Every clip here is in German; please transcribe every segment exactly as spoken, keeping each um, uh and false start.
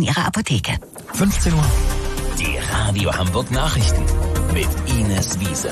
Ihrer Apotheke. fünfzehn Uhr. Die Radio Hamburg Nachrichten mit Ines Wiese.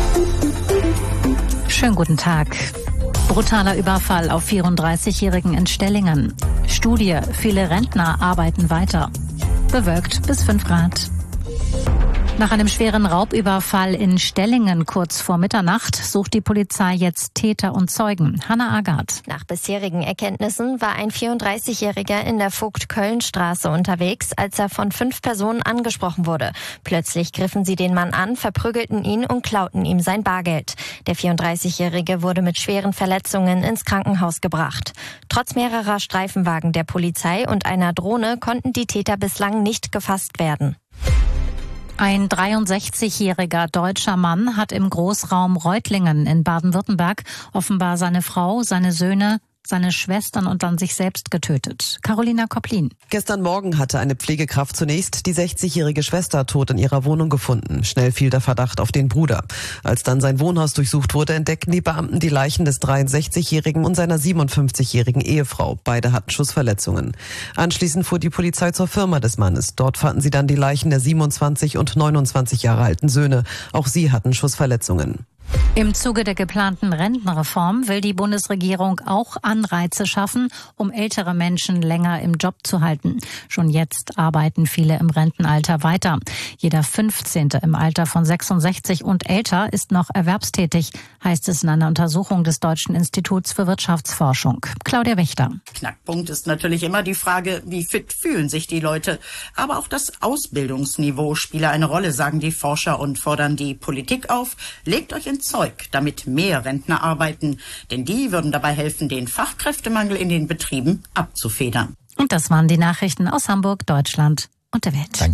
Schönen guten Tag. Brutaler Überfall auf vierunddreißigjährigen in Stellingen. Studie, viele Rentner arbeiten weiter. Bewölkt bis fünf Grad. Nach einem schweren Raubüberfall in Stellingen kurz vor Mitternacht sucht die Polizei jetzt Täter und Zeugen. Hanna Agard. Nach bisherigen Erkenntnissen war ein vierunddreißigjähriger in der Vogt-Köln-Straße unterwegs, als er von fünf Personen angesprochen wurde. Plötzlich griffen sie den Mann an, verprügelten ihn und klauten ihm sein Bargeld. Der vierunddreißigjährige wurde mit schweren Verletzungen ins Krankenhaus gebracht. Trotz mehrerer Streifenwagen der Polizei und einer Drohne konnten die Täter bislang nicht gefasst werden. Ein dreiundsechzigjähriger deutscher Mann hat im Großraum Reutlingen in Baden-Württemberg offenbar seine Frau, seine Söhne, seine Schwestern und dann sich selbst getötet. Carolina Kopplin. Gestern Morgen hatte eine Pflegekraft zunächst die sechzigjährige Schwester tot in ihrer Wohnung gefunden. Schnell fiel der Verdacht auf den Bruder. Als dann sein Wohnhaus durchsucht wurde, entdeckten die Beamten die Leichen des dreiundsechzigjährigen und seiner siebenundfünfzigjährigen Ehefrau. Beide hatten Schussverletzungen. Anschließend fuhr die Polizei zur Firma des Mannes. Dort fanden sie dann die Leichen der siebenundzwanzig und neunundzwanzig Jahre alten Söhne. Auch sie hatten Schussverletzungen. Im Zuge der geplanten Rentenreform will die Bundesregierung auch Anreize schaffen, um ältere Menschen länger im Job zu halten. Schon jetzt arbeiten viele im Rentenalter weiter. Jeder fünfzehnte im Alter von sechsundsechzig und älter ist noch erwerbstätig, heißt es in einer Untersuchung des Deutschen Instituts für Wirtschaftsforschung. Claudia Wächter. Knackpunkt ist natürlich immer die Frage, wie fit fühlen sich die Leute. Aber auch das Ausbildungsniveau spiele eine Rolle, sagen die Forscher und fordern die Politik auf. Legt euch ins Zeug, damit mehr Rentner arbeiten. Denn die würden dabei helfen, den Fachkräftemangel in den Betrieben abzufedern. Und das waren die Nachrichten aus Hamburg, Deutschland und der Welt. Danke.